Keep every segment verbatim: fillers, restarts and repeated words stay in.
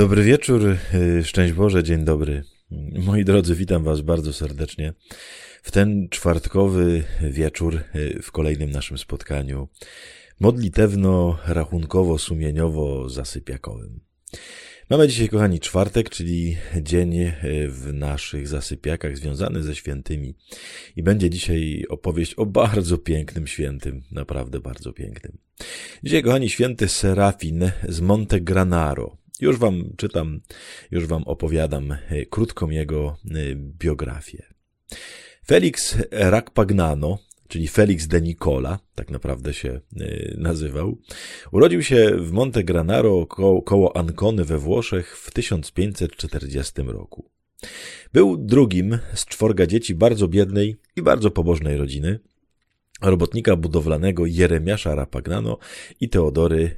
Dobry wieczór, szczęść Boże, dzień dobry. Moi drodzy, witam was bardzo serdecznie w ten czwartkowy wieczór w kolejnym naszym spotkaniu modlitewno-rachunkowo-sumieniowo-zasypiakowym. Mamy dzisiaj, kochani, czwartek, czyli dzień w naszych zasypiakach związany ze świętymi. I będzie dzisiaj opowieść o bardzo pięknym świętym, naprawdę bardzo pięknym. Dzisiaj, kochani, święty Serafin z Montegranaro. Już wam czytam, już wam opowiadam krótką jego biografię. Felix Racpagnano, czyli Felix de Nicola, tak naprawdę się nazywał, urodził się w Montegranaro koło, koło Ancony we Włoszech w tysiąc pięćset czterdziestym roku. Był drugim z czworga dzieci bardzo biednej i bardzo pobożnej rodziny, robotnika budowlanego Jeremiasza Racpagnano i Teodory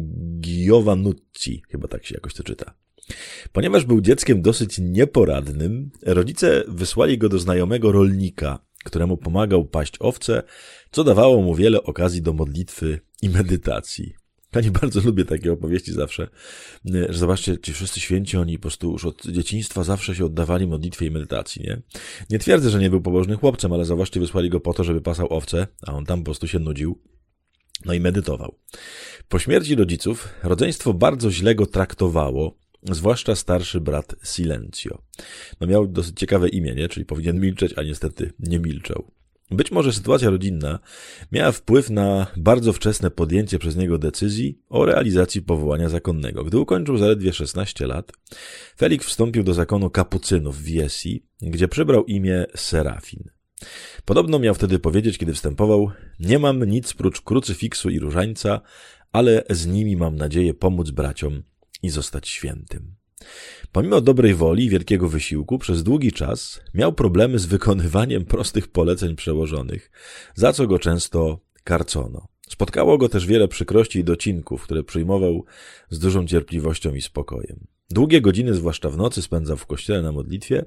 Giovannucci, chyba tak się jakoś to czyta. Ponieważ był dzieckiem dosyć nieporadnym, rodzice wysłali go do znajomego rolnika, któremu pomagał paść owce, co dawało mu wiele okazji do modlitwy i medytacji. Ja nie bardzo lubię takie opowieści zawsze, że zobaczcie, ci wszyscy święci, oni po prostu już od dzieciństwa zawsze się oddawali modlitwie i medytacji, nie? Nie twierdzę, że nie był pobożnym chłopcem, ale zobaczcie, wysłali go po to, żeby pasał owce, a on tam po prostu się nudził, no i medytował. Po śmierci rodziców rodzeństwo bardzo źle go traktowało, zwłaszcza starszy brat Silencio. No miał dosyć ciekawe imię, nie? Czyli powinien milczeć, a niestety nie milczał. Być może sytuacja rodzinna miała wpływ na bardzo wczesne podjęcie przez niego decyzji o realizacji powołania zakonnego. Gdy ukończył zaledwie szesnaście lat, Felix wstąpił do zakonu kapucynów w Viesi, gdzie przybrał imię Serafin. Podobno miał wtedy powiedzieć, kiedy wstępował: nie mam nic prócz krucyfiksu i różańca, ale z nimi mam nadzieję pomóc braciom i zostać świętym. Pomimo dobrej woli i wielkiego wysiłku, przez długi czas miał problemy z wykonywaniem prostych poleceń przełożonych, za co go często karcono. Spotkało go też wiele przykrości i docinków, które przyjmował z dużą cierpliwością i spokojem. Długie godziny, zwłaszcza w nocy, spędzał w kościele na modlitwie,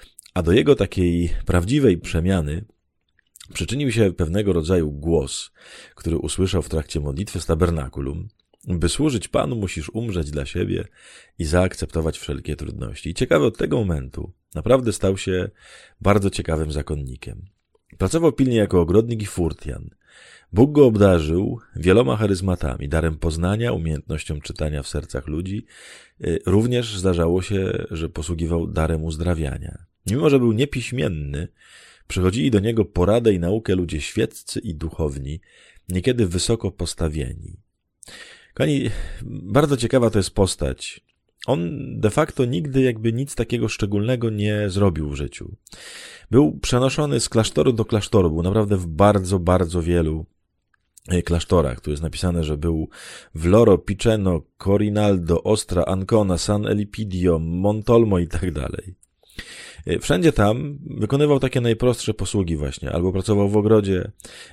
a do jego takiej prawdziwej przemiany przyczynił się pewnego rodzaju głos, który usłyszał w trakcie modlitwy z tabernakulum. By służyć Panu, musisz umrzeć dla siebie i zaakceptować wszelkie trudności. I ciekawe, od tego momentu naprawdę stał się bardzo ciekawym zakonnikiem. Pracował pilnie jako ogrodnik i furtian. Bóg go obdarzył wieloma charyzmatami, darem poznania, umiejętnością czytania w sercach ludzi. Również zdarzało się, że posługiwał darem uzdrawiania. Mimo że był niepiśmienny, przychodzili do niego poradę i naukę ludzie świeccy i duchowni, niekiedy wysoko postawieni. Kochani, bardzo ciekawa to jest postać. On de facto nigdy jakby nic takiego szczególnego nie zrobił w życiu. Był przenoszony z klasztoru do klasztoru, był naprawdę w bardzo, bardzo wielu klasztorach. Tu jest napisane, że był w Loro, Piceno, Corinaldo, Ostra, Ancona, San Elipidio, Montolmo i tak dalej. Wszędzie tam wykonywał takie najprostsze posługi właśnie. Albo pracował w ogrodzie,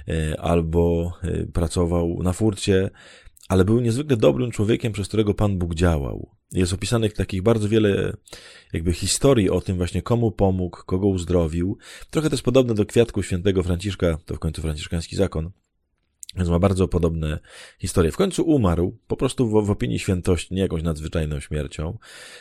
albo pracował na furcie, ale był niezwykle dobrym człowiekiem, przez którego Pan Bóg działał. Jest opisanych takich bardzo wiele jakby historii o tym właśnie, komu pomógł, kogo uzdrowił. Trochę to jest podobne do kwiatku świętego Franciszka, to w końcu franciszkański zakon, więc ma bardzo podobne historie. W końcu umarł, po prostu w, w opinii świętości, nie jakąś nadzwyczajną śmiercią,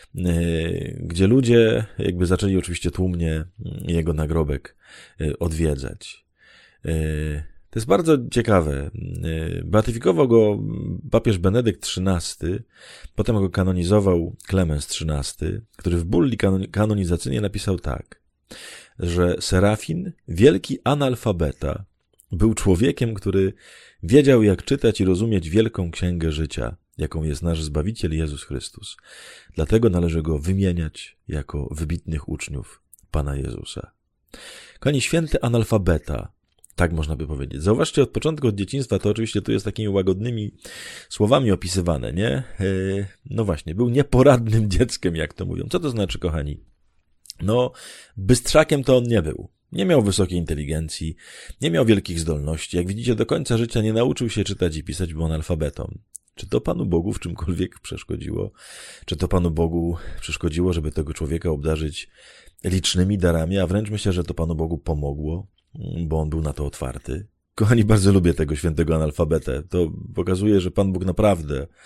yy, gdzie ludzie jakby zaczęli oczywiście tłumnie jego nagrobek yy, odwiedzać. Yy, To jest bardzo ciekawe. Beatyfikował go papież Benedykt trzynasty, potem go kanonizował Klemens trzynasty, który w bulli kanonizacyjnej napisał tak, że Serafin, wielki analfabeta, był człowiekiem, który wiedział, jak czytać i rozumieć wielką księgę życia, jaką jest nasz Zbawiciel Jezus Chrystus. Dlatego należy go wymieniać jako wybitnych uczniów Pana Jezusa. Kochani, święty analfabeta, tak można by powiedzieć. Zauważcie, od początku, od dzieciństwa, to oczywiście tu jest takimi łagodnymi słowami opisywane, nie? No właśnie, był nieporadnym dzieckiem, jak to mówią. Co to znaczy, kochani? No, bystrzakiem to on nie był. Nie miał wysokiej inteligencji, nie miał wielkich zdolności. Jak widzicie, do końca życia nie nauczył się czytać i pisać, był analfabetą. Czy to Panu Bogu w czymkolwiek przeszkodziło? Czy to Panu Bogu przeszkodziło, żeby tego człowieka obdarzyć licznymi darami, a wręcz myślę, że to Panu Bogu pomogło, bo on był na to otwarty. Kochani, bardzo lubię tego świętego analfabetę. To pokazuje, że Pan Bóg naprawdę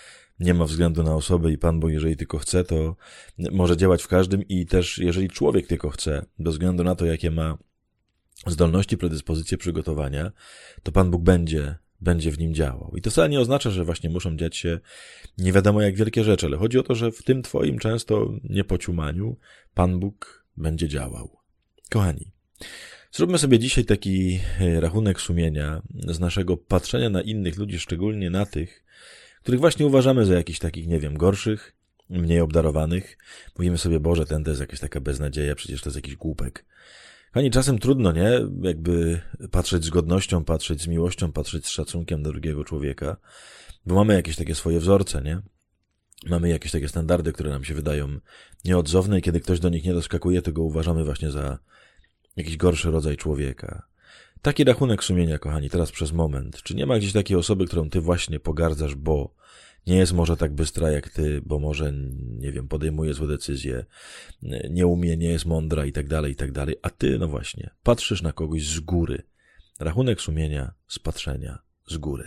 nie ma względu na osobę i Pan Bóg, jeżeli tylko chce, to może działać w każdym i też jeżeli człowiek tylko chce, bez względu na to, jakie ma zdolności, predyspozycje, przygotowania, to Pan Bóg będzie, będzie w nim działał. I to wcale nie oznacza, że właśnie muszą dziać się nie wiadomo jak wielkie rzeczy, ale chodzi o to, że w tym twoim często niepociumaniu Pan Bóg będzie działał. Kochani, zróbmy sobie dzisiaj taki rachunek sumienia z naszego patrzenia na innych ludzi, szczególnie na tych, których właśnie uważamy za jakichś takich, nie wiem, gorszych, mniej obdarowanych. Mówimy sobie, Boże, ten to jest jakaś taka beznadzieja, przecież to jest jakiś głupek. Kochani, czasem trudno, nie? Jakby patrzeć z godnością, patrzeć z miłością, patrzeć z szacunkiem do drugiego człowieka, bo mamy jakieś takie swoje wzorce, nie? Mamy jakieś takie standardy, które nam się wydają nieodzowne i kiedy ktoś do nich nie doskakuje, to go uważamy właśnie za jakiś gorszy rodzaj człowieka. Taki rachunek sumienia, kochani, teraz przez moment. Czy nie ma gdzieś takiej osoby, którą ty właśnie pogardzasz, bo nie jest może tak bystra jak ty, bo może, nie wiem, podejmuje złe decyzje, nie umie, nie jest mądra i tak dalej, i tak dalej, a ty, no właśnie, patrzysz na kogoś z góry. Rachunek sumienia z patrzenia z góry.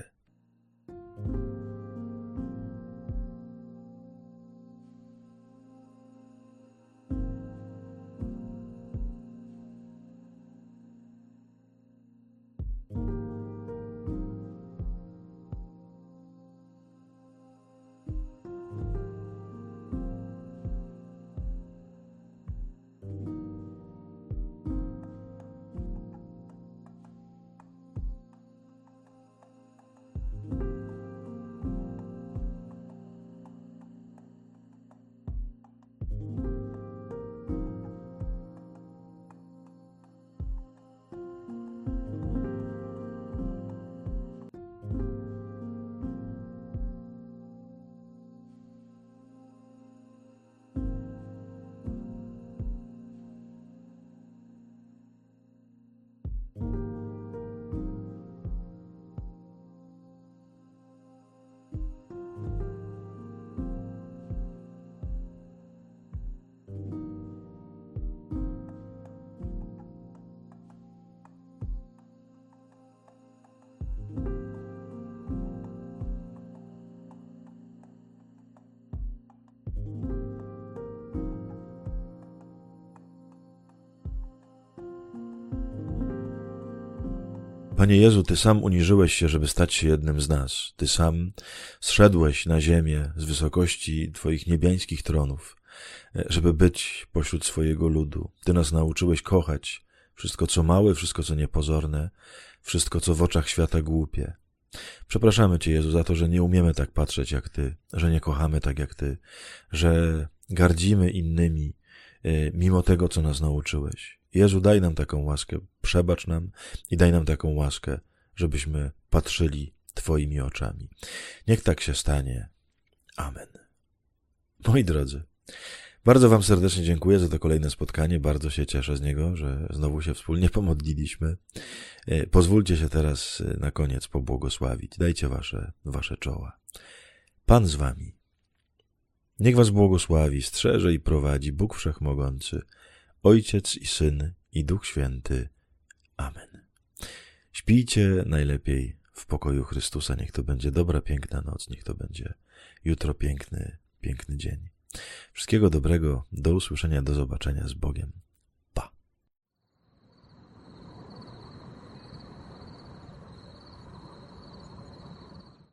Panie Jezu, Ty sam uniżyłeś się, żeby stać się jednym z nas. Ty sam zszedłeś na ziemię z wysokości Twoich niebiańskich tronów, żeby być pośród swojego ludu. Ty nas nauczyłeś kochać wszystko, co małe, wszystko, co niepozorne, wszystko, co w oczach świata głupie. Przepraszamy Cię, Jezu, za to, że nie umiemy tak patrzeć jak Ty, że nie kochamy tak jak Ty, że gardzimy innymi, mimo tego, co nas nauczyłeś. Jezu, daj nam taką łaskę, przebacz nam i daj nam taką łaskę, żebyśmy patrzyli Twoimi oczami. Niech tak się stanie. Amen. Moi drodzy, bardzo Wam serdecznie dziękuję za to kolejne spotkanie. Bardzo się cieszę z niego, że znowu się wspólnie pomodliliśmy. Pozwólcie się teraz na koniec pobłogosławić. Dajcie Wasze, wasze czoła. Pan z Wami. Niech Was błogosławi, strzeże i prowadzi Bóg Wszechmogący, Ojciec i Syn i Duch Święty. Amen. Śpijcie najlepiej w pokoju Chrystusa. Niech to będzie dobra, piękna noc. Niech to będzie jutro piękny, piękny dzień. Wszystkiego dobrego. Do usłyszenia, do zobaczenia z Bogiem.